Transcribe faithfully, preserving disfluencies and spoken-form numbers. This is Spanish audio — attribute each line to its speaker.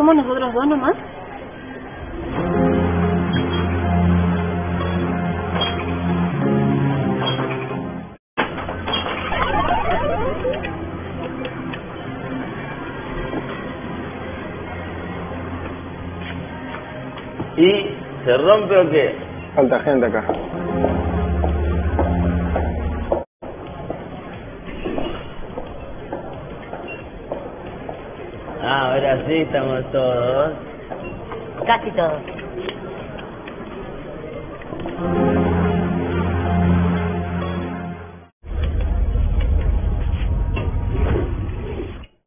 Speaker 1: ¿Somos nosotros dos nomás?
Speaker 2: ¿Y se rompe o qué?
Speaker 3: Falta gente acá.
Speaker 2: Ah, ahora sí estamos todos.
Speaker 4: Casi todos.